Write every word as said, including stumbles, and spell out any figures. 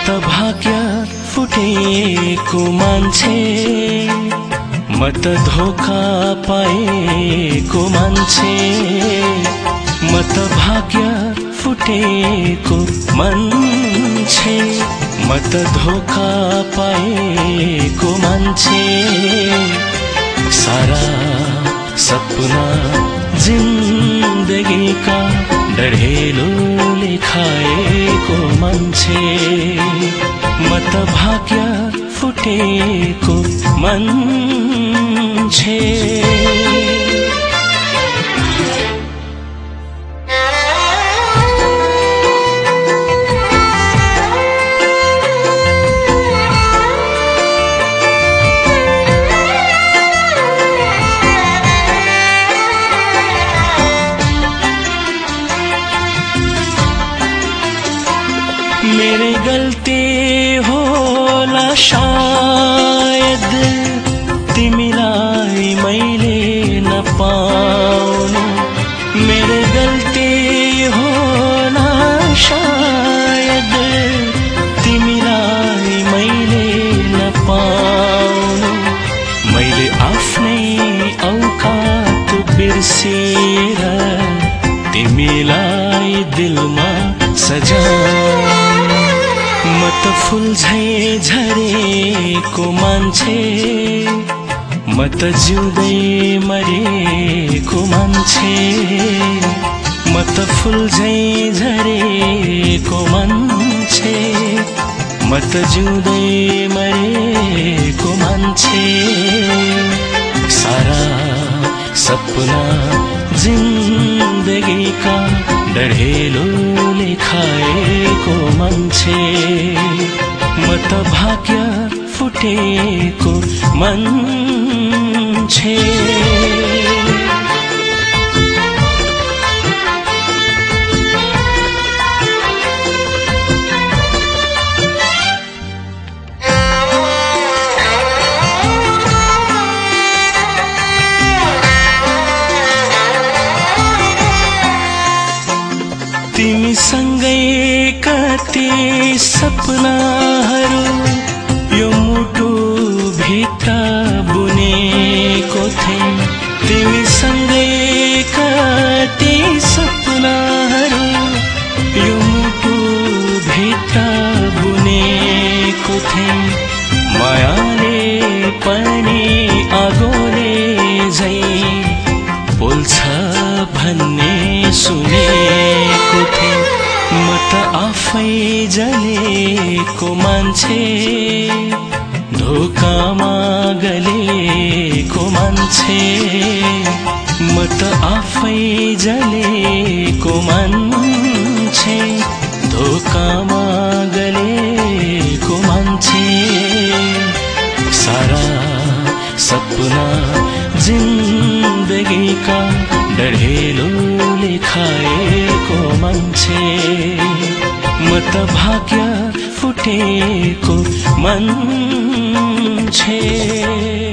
भाग्य फुटेको मान्छे, म त धोका पाएको मान्छे। म त भाग्य फुटेको मान्छे, म त धोका पाएको मान्छे। सारा सपना जिन्दगीका डढेलोले खाएको मान्छे, म त भाग्य फुटेको मान्छे। मेरी गल्ती होला शायद, तिमीलाई मैले नपाउनु। मेरी गल्ती होला शायद, तिमीलाई मैले नपाउनु। मैले आफ्नै औकात बिर्सेर तिमीलाई दिलमा सजाऊं। म त फूल झै झरेको मान्छे, म त जिउँदै मरेको मान्छे। म त फूल झै झरेको मान्छे, म त जिउँदै मरेको मान्छे। सारा सपना जिन्दगीका डढेलोले खाएको मान्छे, म त भाग्य फुटेको मान्छे। तिमीसँगै कति सपनाहरू यो मुटु भित्र बुनेको थिएँ। तिमीसँगै कति सपनाहरू यो मुटु भित्र बुनेको थिएँ। मायाले पनि आगोले झै पोल्छ भन्ने सुनेको थिएँ। म त आफै जलेको मान्छे, धोकामा गलेको मान्छे। म त आफै जलेको मान्छे, धोकामा गलेको मान्छे। सारा सपना जिन्दगीका डढेलोले खाएको मान्छे, म त भाग्य फुटेको मान्छे।